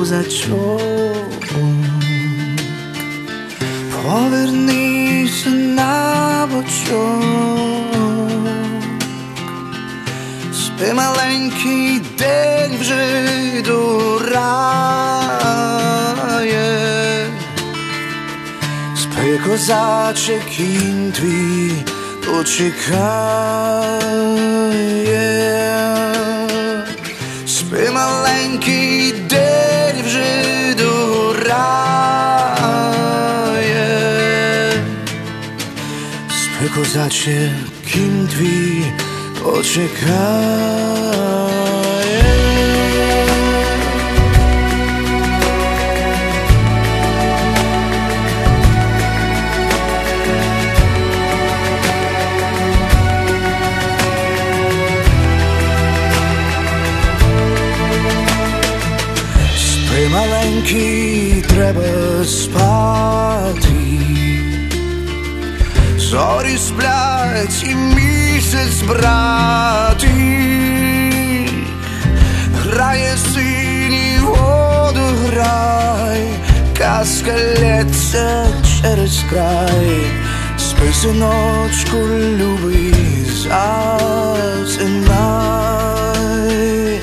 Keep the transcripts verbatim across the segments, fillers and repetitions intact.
козачок, повернися на бочок. Спи, маленький, день вже дорає. Спи, козаче, кінь твій почекає. Спи, маленький, день вже дорає. Спи, козаче, кінь твій почекає. Спи, маленький, треба спати. Зорі сплять і місяць брати. Грає синій водограй, казка лється через край. Спи, синочку, любий, засинай.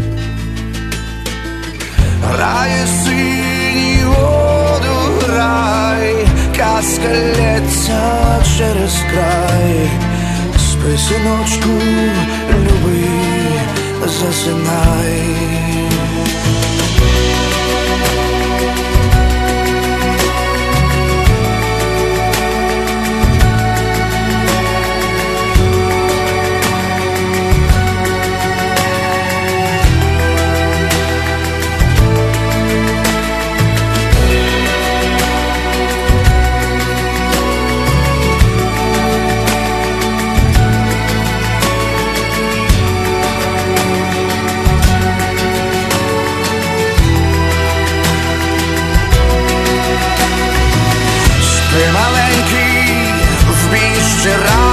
Грає синій водограй, казка лється через край. Спи, синочку, любий, засинай. Спи, маленький, в бій ще раз.